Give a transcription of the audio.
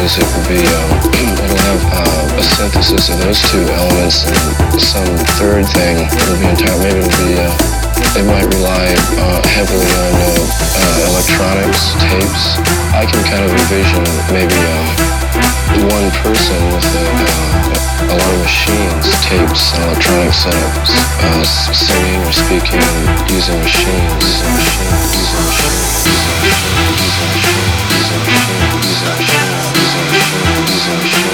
is it will be, it'll have a synthesis of those two elements and some third thing. It'll be entire, maybe it'll be, it might rely heavily on electronics, tapes. I can kind of envision maybe one person with a lot of machines, tapes, and electronic setups, singing or speaking using machines, using machines, using machines, using machines, using machines, using machines, using machines, using machines, using machines.